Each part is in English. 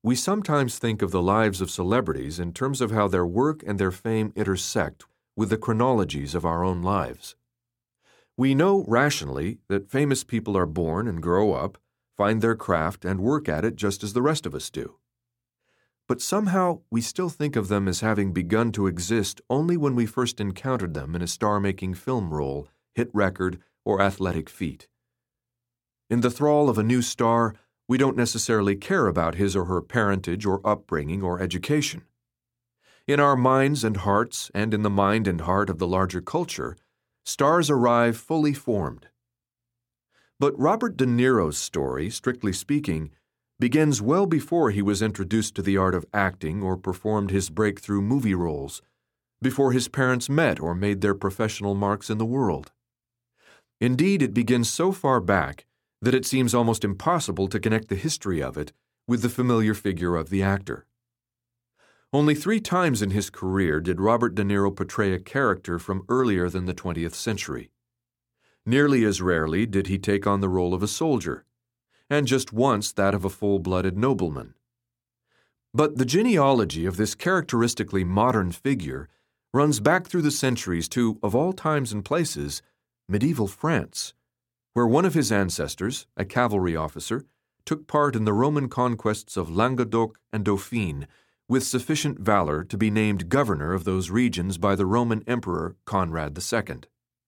We sometimes think of the lives of celebrities in terms of how their work and their fame intersect with the chronologies of our own lives. We know rationally that famous people are born and grow up, find their craft, and work at it just as the rest of us do. But somehow we still think of them as having begun to exist only when we first encountered them in a star-making film role, hit record, or athletic feat. In the thrall of a new star, we don't necessarily care about his or her parentage or upbringing or education. In our minds and hearts, and in the mind and heart of the larger culture, stars arrive fully formed. But Robert De Niro's story, strictly speaking, begins well before he was introduced to the art of acting or performed his breakthrough movie roles, before his parents met or made their professional marks in the world. Indeed, it begins so far back that it seems almost impossible to connect the history of it with the familiar figure of the actor. Only 3 times in his career did Robert De Niro portray a character from earlier than the 20th century. Nearly as rarely did he take on the role of a soldier, and just once that of a full-blooded nobleman. But the genealogy of this characteristically modern figure runs back through the centuries to, of all times and places, medieval France, where one of his ancestors, a cavalry officer, took part in the Roman conquests of Languedoc and Dauphine with sufficient valor to be named governor of those regions by the Roman Emperor Conrad II.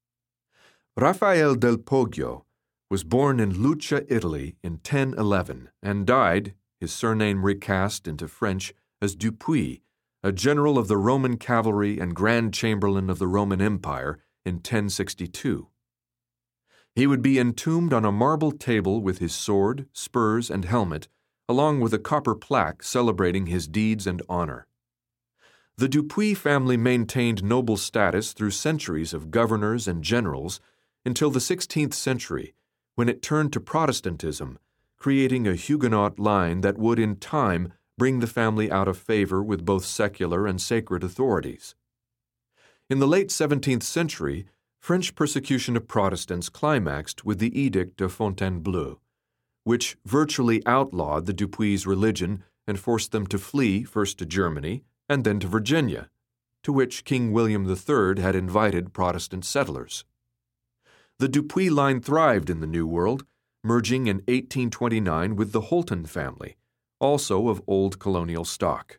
Raphael del Poggio was born in Lucca, Italy in 1011 and died, his surname recast into French, as Dupuy, a general of the Roman cavalry and Grand Chamberlain of the Roman Empire in 1062. He would be entombed on a marble table with his sword, spurs, and helmet, along with a copper plaque celebrating his deeds and honor. The Dupuy family maintained noble status through centuries of governors and generals until the 16th century, when it turned to Protestantism, creating a Huguenot line that would in time bring the family out of favor with both secular and sacred authorities. In the late 17th century, French persecution of Protestants climaxed with the Edict of Fontainebleau, which virtually outlawed the Dupuys' religion and forced them to flee first to Germany and then to Virginia, to which King William III had invited Protestant settlers. The Dupuy line thrived in the New World, merging in 1829 with the Holton family, also of old colonial stock.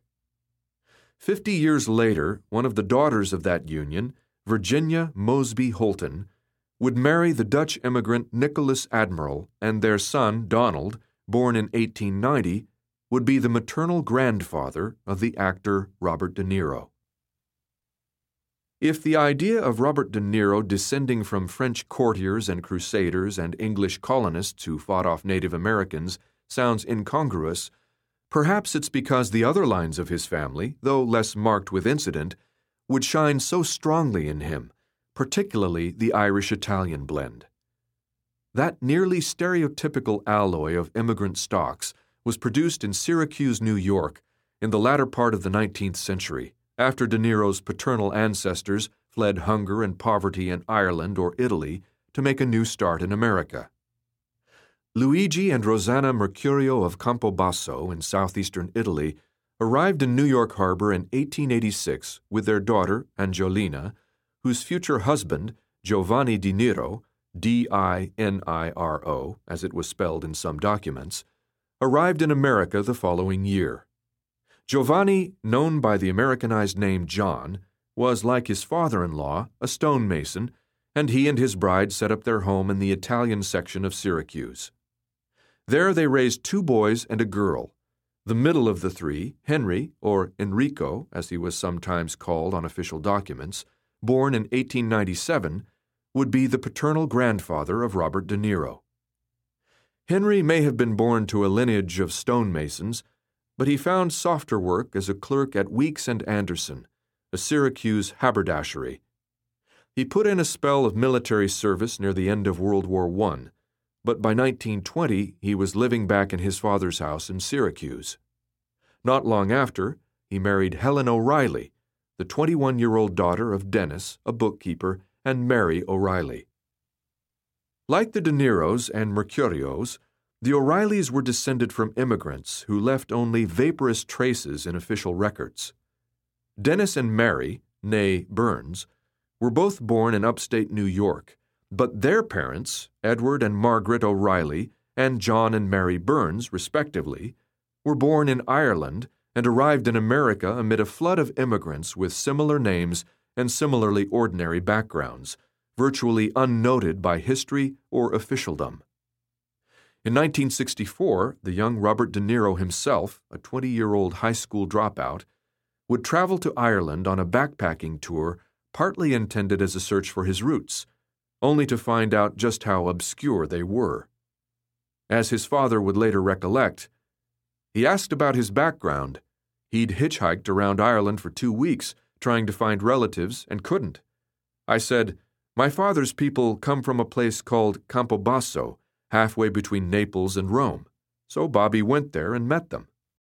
50 years later, one of the daughters of that union, Virginia Mosby Holton, would marry the Dutch immigrant Nicholas Admiral, and their son, Donald, born in 1890, would be the maternal grandfather of the actor Robert De Niro. If the idea of Robert De Niro descending from French courtiers and crusaders and English colonists who fought off Native Americans sounds incongruous, perhaps it's because the other lines of his family, though less marked with incident, would shine so strongly in him, particularly the Irish-Italian blend. That nearly stereotypical alloy of immigrant stocks was produced in Syracuse, New York, in the latter part of the 19th century, after De Niro's paternal ancestors fled hunger and poverty in Ireland or Italy to make a new start in America. Luigi and Rosanna Mercurio of Campobasso in southeastern Italy arrived in New York Harbor in 1886 with their daughter, Angiolina, whose future husband, Giovanni Di Niro, D-I-N-I-R-O, as it was spelled in some documents, arrived in America the following year. Giovanni, known by the Americanized name John, was, like his father-in-law, a stonemason, and he and his bride set up their home in the Italian section of Syracuse. There they raised 2 boys and a girl. The middle of the 3, Henry, or Enrico, as he was sometimes called on official documents, born in 1897, would be the paternal grandfather of Robert De Niro. Henry may have been born to a lineage of stonemasons, but he found softer work as a clerk at Weeks and Anderson, a Syracuse haberdashery. He put in a spell of military service near the end of World War I, but by 1920 he was living back in his father's house in Syracuse. Not long after, he married Helen O'Reilly, the 21-year-old daughter of Dennis, a bookkeeper, and Mary O'Reilly. Like the De Niros and Mercurios, The O'Reillys were descended from immigrants who left only vaporous traces in official records. Dennis and Mary, née Burns, were both born in upstate New York, but their parents, Edward and Margaret O'Reilly and John and Mary Burns, respectively, were born in Ireland and arrived in America amid a flood of immigrants with similar names and similarly ordinary backgrounds, virtually unnoted by history or officialdom. In 1964, the young Robert De Niro himself, a 20-year-old high school dropout, would travel to Ireland on a backpacking tour partly intended as a search for his roots, only to find out just how obscure they were. As his father would later recollect, he asked about his background. He'd hitchhiked around Ireland for 2 weeks trying to find relatives and couldn't. I said, "My father's people come from a place called Campobasso, halfway between Naples and Rome." So Bobby went there and met them.